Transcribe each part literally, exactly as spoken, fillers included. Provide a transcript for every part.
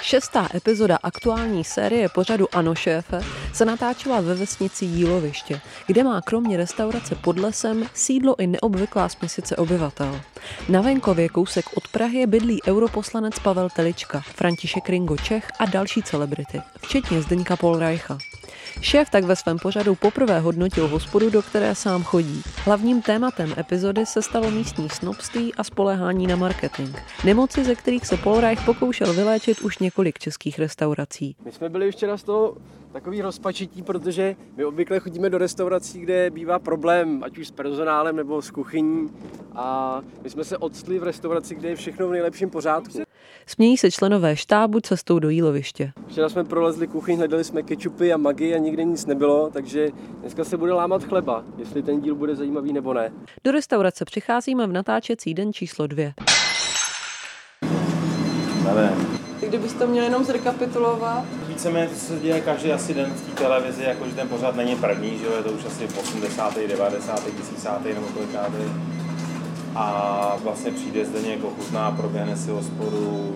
Šestá epizoda aktuální série pořadu Ano šéfe se natáčela ve vesnici Jíloviště, kde má kromě restaurace Pod lesem sídlo i neobvyklá směsice obyvatel. Na venkově kousek od Prahy bydlí europoslanec Pavel Telička, František Ringo Čech a další celebrity, včetně Zdeňka Polreicha. Šéf tak ve svém pořadu poprvé hodnotil hospodu, do které sám chodí. Hlavním tématem epizody se stalo místní snobství a spoléhání na marketing. Nemoci, ze kterých se Polreich pokoušel vyléčit už několik českých restaurací. My jsme byli včera z toho takový rozpačití, protože my obvykle chodíme do restaurací, kde bývá problém, ať už s personálem nebo s kuchyní. A my jsme se odstli v restauraci, kde je všechno v nejlepším pořádku. Smějí se členové štábu cestou do Jíloviště. Včera jsme prolezli kuchyň, hledali jsme kečupy a magi a nikde nic nebylo, takže dneska se bude lámat chleba, jestli ten díl bude zajímavý nebo ne. Do restaurace přicházíme v natáčecí den číslo dvě. Kdybyste to měli jenom zrekapitulovat? Víceméně se děje každý asi den v té televizi, jakože ten pořád není první, že jo, je to už asi osmdesátý, devadesátý, tisícátý nebo kolikátý. A vlastně přijde Zdeněk, ochutná, proběhne si hospodu,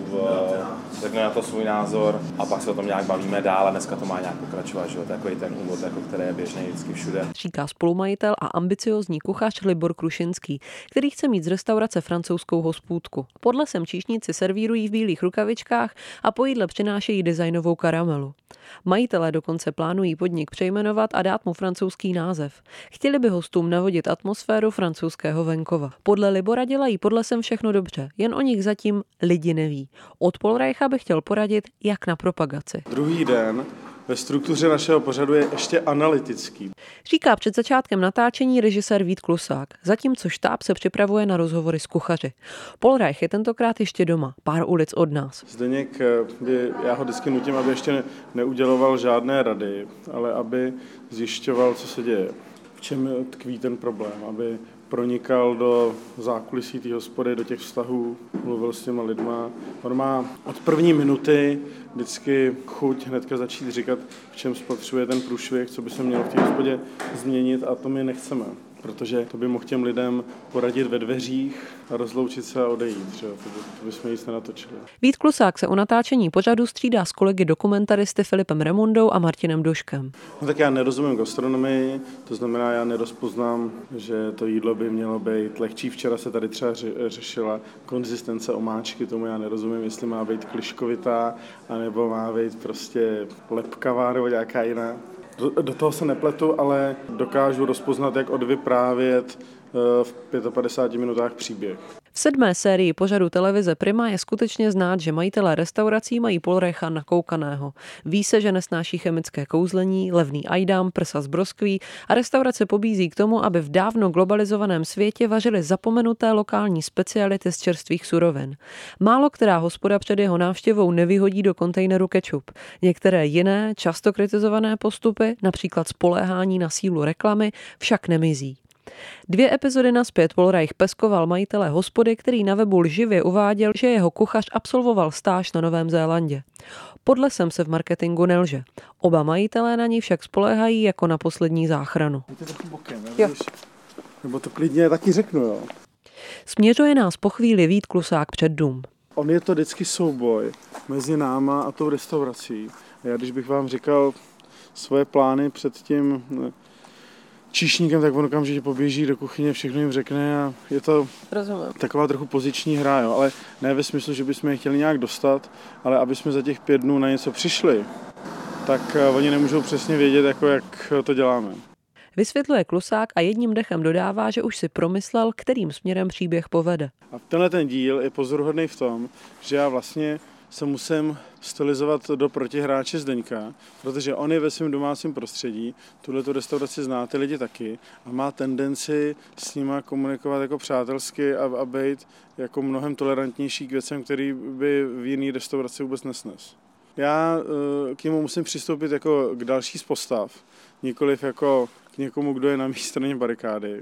řekne na to svůj názor a pak se o tom nějak bavíme dál a dneska to má nějak pokračovat, že jo, takový ten úvod, jako který je běžný vždycky všude. Říká spolumajitel a ambiciózní kuchař Libor Krušinský, který chce mít z restaurace francouzskou hospůdku. Pod lesem číšníci servírují v bílých rukavičkách a po jídle přinášejí designovou karamelu. Majitelé dokonce plánují podnik přejmenovat a dát mu francouzský název. Chtěli by hostům navodit atmosféru francouzského venkova. Podle Libora dělají Pod lesem všechno dobře, jen o nich zatím lidi neví. Od Polreicha bych chtěl poradit, jak na propagaci. Druhý den ve struktuře našeho pořadu je ještě analytický. Říká před začátkem natáčení režisér Vít Klusák, zatímco štáb se připravuje na rozhovory s kuchaři. Polreich je tentokrát ještě doma, pár ulic od nás. Zdeněk, by, já ho vždycky nutím, aby ještě ne, neuděloval žádné rady, ale aby zjišťoval, co se děje, v čem tkví ten problém, aby pronikal do zákulisí té hospody, do těch vztahů, mluvil s těma lidma. On má od první minuty vždycky chuť hnedka začít říkat, v čem spatřuje ten průšvih, co by se mělo v té hospodě změnit a to my nechceme. Protože to by mohl těm lidem poradit ve dveřích a rozloučit se a odejít. Třeba. To, by, to bychom nic nenatočili. Vít Klusák se u natáčení pořadu střídá s kolegy dokumentaristy Filipem Remondou a Martinem Duškem. No tak já nerozumím gastronomii, to znamená, já nerozpoznám, že to jídlo by mělo být lehčí. Včera se tady třeba řešila konzistence omáčky, tomu já nerozumím, jestli má být kliškovitá, anebo má být prostě lepkavá nebo nějaká jiná. Do, do toho se nepletu, ale dokážu rozpoznat, jak odvyprávět v padesát pěti minutách příběh. V sedmé sérii pořadu televize Prima je skutečně znát, že majitelé restaurací mají Polreicha nakoukaného. Ví se, že nesnáší chemické kouzlení, levný ajdám, prsa z broskví a restaurace pobízí k tomu, aby v dávno globalizovaném světě vařili zapomenuté lokální speciality z čerstvých surovin. Málo která hospoda před jeho návštěvou nevyhodí do kontejneru kečup. Některé jiné, často kritizované postupy, například spoléhání na sílu reklamy, však nemizí. Dvě epizody nazpět Polreich peskoval majitele hospody, který na webu lživě uváděl, že jeho kuchař absolvoval stáž na Novém Zélandě. Pod lesem se v marketingu nelže. Oba majitelé na něj však spoléhají jako na poslední záchranu. Jděte trochu bokem, jo? Nebo to klidně taky řeknu, jo. Směřuje nás po chvíli Vít Klusák před dům. On je to vždycky souboj mezi náma a tou restaurací. A já když bych vám říkal svoje plány před tím číšníkem, tak on okamžitě poběží do kuchyně, všechno jim řekne a je to Rozumím. Taková trochu poziční hra, jo? Ale ne ve smyslu, že bychom je chtěli nějak dostat, ale aby jsme za těch pět dnů na něco přišli, tak oni nemůžou přesně vědět, jako jak to děláme. Vysvětluje Klusák a jedním dechem dodává, že už si promyslel, kterým směrem příběh povede. A tenhle ten díl je pozoruhodný v tom, že já vlastně se musím stylizovat do protihráče Zdeňka, protože on je ve svém domácím prostředí, tuhletu restauraci zná ty lidi taky a má tendenci s nima komunikovat jako přátelsky a, a být jako mnohem tolerantnější k věcem, který by v jiný restauraci vůbec nesnes. Já k němu musím přistoupit jako k další z postav, nikoliv jako k někomu, kdo je na mé straně barikády.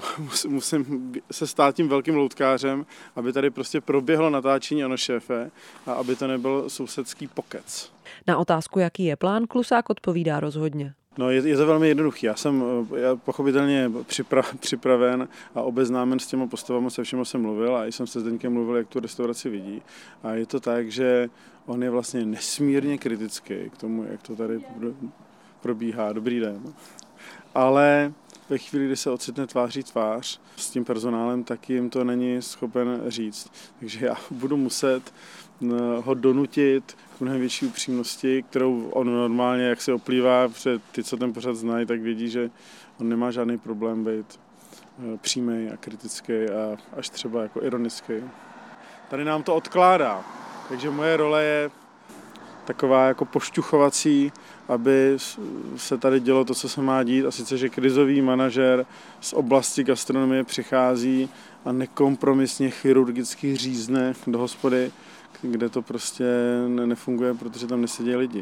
Musím se stát tím velkým loutkářem, aby tady prostě proběhlo natáčení Ano šéfe a aby to nebyl sousedský pokec. Na otázku, jaký je plán, Klusák odpovídá rozhodně. No, je, je to velmi jednoduchý. Já jsem já pochopitelně připra, připraven a obeznámen s těma postavami, se všema jsem mluvil a jsem se Zdeňkem mluvil, jak tu restauraci vidí. A je to tak, že on je vlastně nesmírně kritický k tomu, jak to tady probíhá. Dobrý den. Ale ve chvíli, kdy se ocitne tváří tvář s tím personálem, tak jim to není schopen říct. Takže já budu muset ho donutit k mnohem větší upřímnosti, kterou on normálně, jak se oplývá, protože ty, co ten pořad znají, tak vědí, že on nemá žádný problém být přímý a kritický a až třeba jako ironický. Tady nám to odkládá, takže moje role je taková jako pošťuchovací, aby se tady dělo to, co se má dít, a sice, že krizový manažer z oblasti gastronomie přichází a nekompromisně chirurgicky řízne do hospody, kde to prostě nefunguje, protože tam nesedí lidi.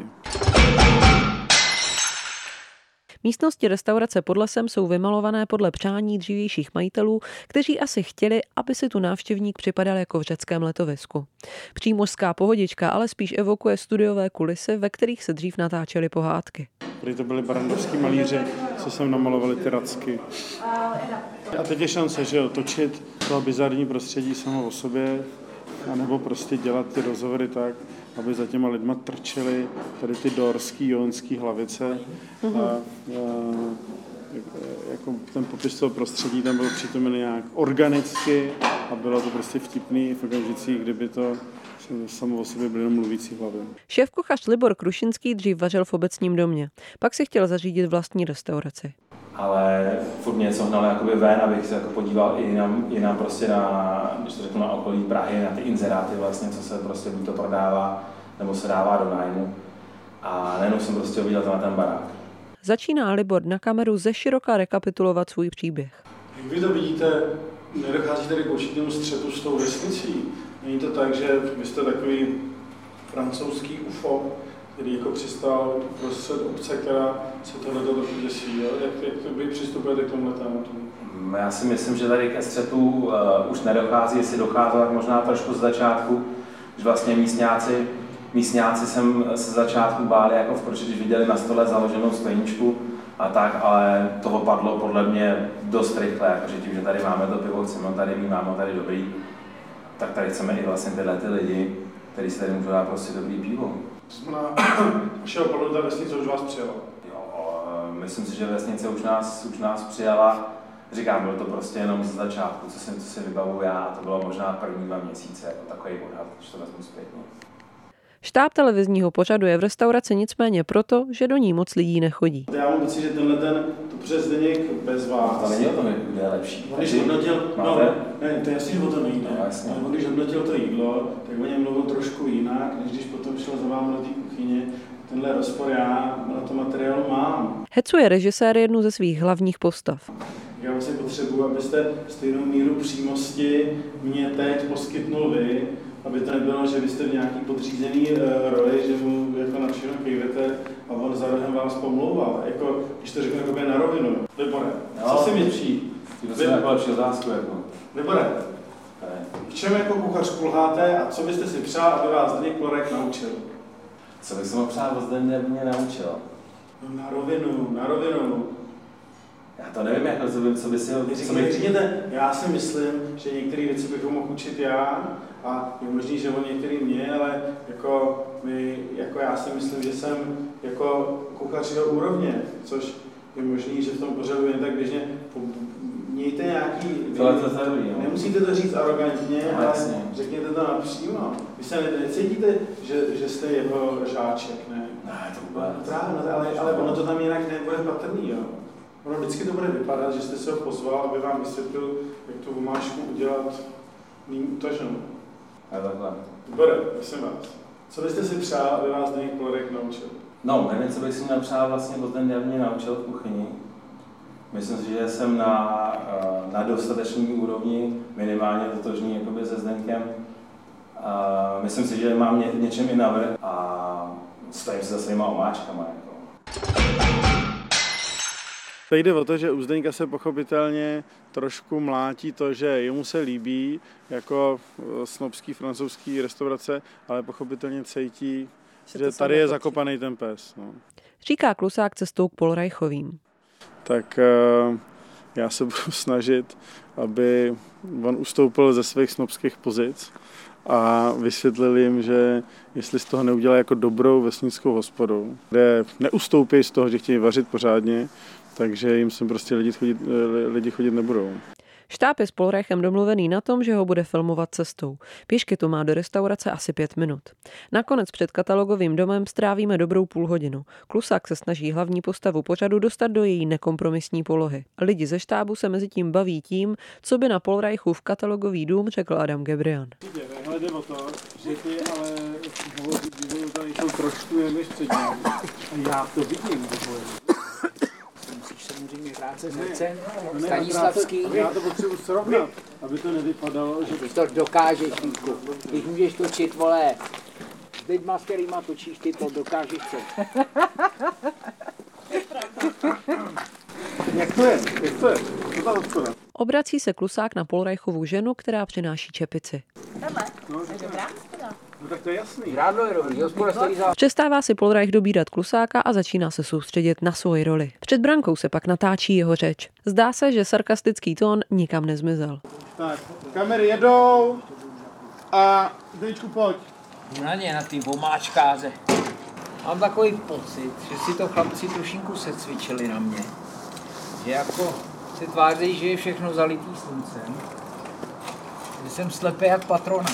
Místnosti restaurace Pod lesem jsou vymalované podle přání dřívějších majitelů, kteří asi chtěli, aby si tu návštěvník připadal jako v řeckém letovisku. Přímořská pohodička ale spíš evokuje studiové kulisy, ve kterých se dřív natáčely pohádky. Tady to byli barandovský malíři, co sem namalovali ty racky. A teď je šance, že jo, točit to bizarní prostředí samo o sobě, a nebo prostě dělat ty rozhovory tak, aby za těma lidma trčely tady ty dorský, jonský hlavice. Mm-hmm. A, a jako ten popis toho prostředí tam byl přítomen nějak organicky a bylo to prostě vtipný v okamžicích, kdyby to samo o sobě byly jenom mluvící hlavy. Šéfkuchař Libor Krušinský dřív vařil v obecním domě. Pak si chtěl zařídit vlastní restauraci. Ale furt mě něco hnalo jakoby ven, abych se jako podíval i na, i na prostě na, když to řeknu, na okolí Prahy, na ty inzeráty vlastně, co se prostě buď to prodává, nebo se dává do nájmu. A najednou jsem prostě uviděl na ten barák. Začíná Libor na kameru ze široka rekapitulovat svůj příběh. Jak vy to vidíte, nedochází tady k určitému střetu s tou vesnicí. Není to tak, že vy jste takový francouzský U F O, který jako přistál prostřed obce, která se tohleto trochu děsí. Jak, jak vy přistupujete k tomuhle tématu? Já si myslím, že tady ke střetu uh, už nedochází, jestli docházelo tak možná trošku z začátku, že vlastně místňáci, místňáci jsem se začátku báli, jako v proč, když viděli na stole založenou skleničku a tak, ale to opadlo podle mě dost rychle, jakože tím, že tady máme to pivo, chceme tady mít, máme tady dobrý, tak tady chceme i vlastně tyhle ty lidi, kteří si tady můžou dát prostě dobrý pivo. To znamená, vašeho pohledu ta vesnice už vás přijala? Jo, myslím si, že vesnice už nás, už nás přijala. Říkám, bylo to prostě jenom z začátku, co si, co si vybavuju já, to bylo možná první dva měsíce, jako takový odhad, když to vezmu zpětně. Štáb televizního pořadu je v restauraci nicméně proto, že do ní moc lidí nechodí. Já mám pocit, že tenhle ten, to přes Zdeněk bez vás. To není o tom, kde je lepší. Když hodnotil, no, ne, to je jasný, že o to nejde, no, ale když hodnotil to jídlo, tak o něm mluvil trošku jinak, než když potom šel za vámi do té kuchyně. Tenhle rozpor já na tom materiálu mám. Hecuje režisér jednu ze svých hlavních postav. Já vlastně potřebuji, abyste stejnou míru přímosti mě teď poskytnul vy, aby to nebylo, že vy jste v nějaký podřízený uh, roli, že mu jako na všechno kejvete a on za rohem vás pomlouval. Jako, když to řeknu jako na rovinu. Libore, co si myslíš? To je jako lepší otázku. Jako. Libore, v čem jako kuchař kulháte a co byste si přál, aby vás Zdeněk Plorek naučil? Co bych se mohl přát, co Zdeněk mě naučil? No, na rovinu, na rovinu. Já to nevím, jako, co by, co by si... Co by... Řekněte, já si myslím, že některé věci bychom mohl učit já a je možný, že on některý mě, ale jako, my, jako já si myslím, že jsem jako kuchař jeho úrovně, což je možný, že v tom pořadu jen tak běžně mějte nějaký... Tohle to je dobrý, no. Nemusíte to říct arrogantně, no, ale jasně. Řekněte to napřímo. Vy se necítíte, že, že jste jeho žáček, ne? Ne, to vůbec. No, právě, ale, ale ono to tam jinak nebude patrný, jo. Ono vždycky to bude vypadat, že jste se ho pozval, aby vám vysvětlil, jak tu omáčku udělat méně utaženou. A takhle. Dobře, prosím vás. Co byste si přál, aby vás Zdeněk Plorek naučil? No, nevím, co bych si nepřál vlastně od ten mě naučil v kuchyni. Myslím si, že jsem na, na dostatečné úrovni, minimálně totožný jakoby se Zdeňkem. A myslím si, že mám ně, něčem i navrch a stojím se za svýma omáčkama. Jako. Teď jde o to, že u Zdeňka se pochopitelně trošku mlátí to, že jemu se líbí jako snobský francouzský restaurace, ale pochopitelně cítí, že tady je zakopaný ten pes. No. říká Klusák cestou k Polreichovým. Tak já se budu snažit, aby on ustoupil ze svých snobských pozic a vysvětlil jim, že jestli z toho neudělá jako dobrou vesnickou hospodu, kde neustoupí z toho, že chtějí vařit pořádně, takže jim sem prostě lidi chodit, lidi chodit nebudou. Štáb je s Polreichem domluvený na tom, že ho bude filmovat cestou. Pěšky to má do restaurace asi pět minut. Nakonec před katalogovým domem strávíme dobrou půl hodinu. Klusák se snaží hlavní postavu pořadu dostat do její nekompromisní polohy. Lidi ze štábu se mezi tím baví tím, co by na Polreichu v katalogový dům řekl Adam Gebrian. Jde o to, že ty ale tady jsou trošku než předtím. A já to vidím. Musíš samozřejmě vrát se srdcem, Stanislavský. Já to potřebuji srovnat, aby to nevypadalo, že... Ty to dokážeš, Vítku. Když můžeš točit, vole, s lidma, s kterýma točíš, ty to dokážeš co. Jak to je? Jak to je? Co ta hospoda? Obrací se Klusák na Polreichovu ženu, která přináší čepici. Tohle? No, je dobrá hospoda. No tak to je jasný. Rádlo je dobrý, hospoda stojí za... Přestává si Polreich dobírat Klusáka a začíná se soustředit na svoji roli. Před brankou se pak natáčí jeho řeč. Zdá se, že sarkastický tón nikam nezmizel. Tak, kamery jedou a Zdeňku, pojď. Na ně, na ty omáčkáře. Mám takový pocit, že si to chlapci trošinku secvičili na mě. Že jako se tváří, že je všechno zalitý sluncem. Že jsem slepý jak patrona.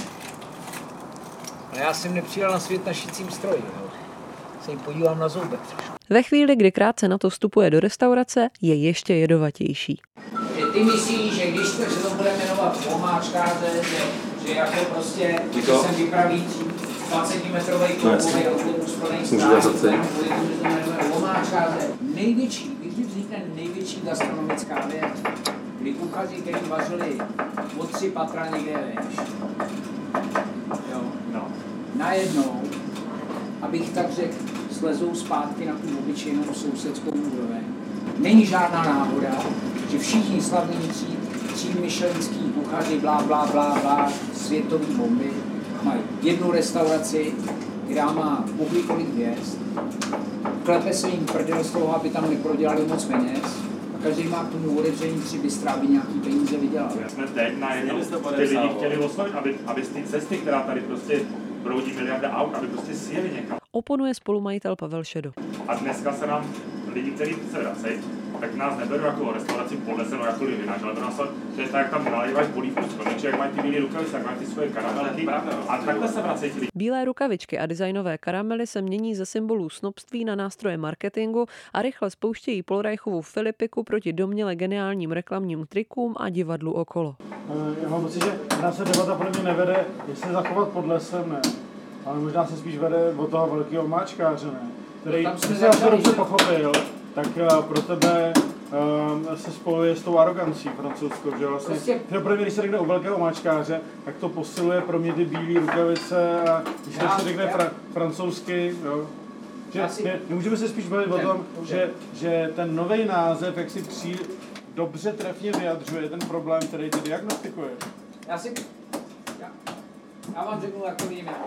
Ale já jsem nepřijel na svět na šicím stroji. Jo. Se jim podívám na zoubek trošku. Ve chvíli, kdy krátce na to vstupuje do restaurace, je ještě jedovatější. Že ty myslíš, že když to, že to bude jmenovat omáčkáře, že, že jako prostě, že jsem vypraví dvacetimetrový kloubový autobus plný stráží, omáčkáře. Největší, když vznikne největší gastronomická věc, kdy kuchaři, kteří vařili o tři patra někde veš. Jo. No. Najednou, abych tak řekl, slezou zpátky na tu obyčejnou sousedskou úroveň. Není žádná náhoda, že všichni slavní tří, tří michelinský kuchaři, blá, blá, blá, blá, světový bomby, mají jednu restauraci, která má bůhví kolik hvězd, klepe se jim prdel z toho, aby tam neprodělali moc peněz, a každý má k tomu otevření tři bystra, aby nějaký peníze vydělal. Já jsme teď najednou ty lidi chtěli oslovit, aby, aby z té cesty, která tady prostě proudí miliarda aut, aby prostě sjeli někam. Oponuje spolumajitel Pavel Šedo. A dneska se nám lidi, kteří se vracejí, tak nás neberou jako restauraci podnesenou jako livináč, ale to nás, že je tak, jak tam naléváš bolívku z konečky, jak mají ty bílé rukavice, tak mají ty svoje karamelky a takhle se vracejí ti lidi. Bílé rukavičky a designové karamely se mění ze symbolů snobství na nástroje marketingu a rychle spouštějí Polreichovu Filipiku proti domněle geniálním reklamním trikům a divadlu okolo. Já mám pocit, že nás se debata podle mě nevede, jestli zachovat pod lesem, ne. Ale možná se spíš vede od toho velkého omáčkáře, ne. Který, když jsi to dobře pochopil, tak uh, pro tebe uh, se spojuje s tou arogancí francouzskou, že vlastně, že pro mě, když se řekne o velkého omáčkáře, tak to posiluje pro mě ty bílé rukavice a když já, se řekne fra, francouzsky, jo. Že, si... ne, nemůžeme se spíš bavit o tom, že, že ten nový název, jak si při, dobře trefně vyjadřuje ten problém, který ty diagnostikuje. Já si... Já, já vám řeknu, jak to vidím já.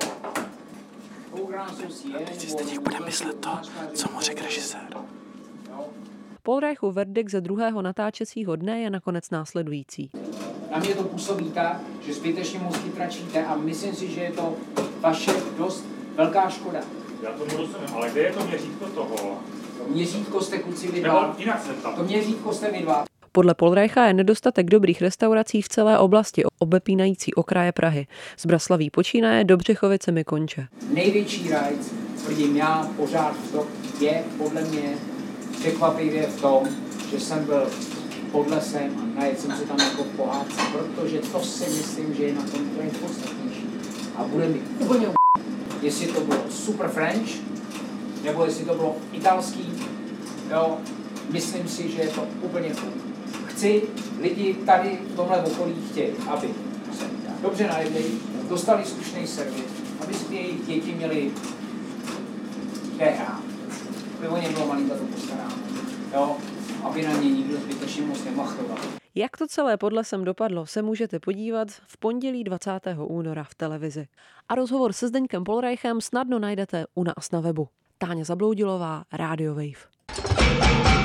Teď si teď bude myslet to, co mu řekl režisér. Polreichův verdikt ze druhého natáčecího dne je nakonec následující. Na mě to působí tak, že zbytečně moc chytračíte a myslím si, že je to vaše dost velká škoda. Já tomu rozumím, ale kde je to měřítko toho? To měřítko jste kluci vy dva. Jinak jsem tam. To měřítko jste vy dva. Podle Polreicha je nedostatek dobrých restaurací v celé oblasti obepínající okraje Prahy. Z Braslaví počínaje do Břechovicemi konče. Největší rajc, tvrdím já, pořád v tom, je podle mě překvapivě v tom, že jsem byl pod lesem a najedl jsem se tam jako v pohádce, protože to si myslím, že je na tom to nejpodstatnější. A bude mi úplně jestli to bylo super French, nebo jestli to bylo italský, jo, myslím si, že je to úplně cool. Chci, lidi tady v tomhle okolí chtějí, aby se dobře najedli, dostali slušný servis, aby si ty jejich děti měli kde hrát. Aby o ně bylo malinko to postaráno, jo, aby na ně nikdo zbytečně moc nemachroval. Jak to celé pod lesem dopadlo, se můžete podívat v pondělí dvacátého února v televizi. A rozhovor se Zdeňkem Polreichem snadno najdete u nás na webu. Táňa Zabloudilová, Radio Wave.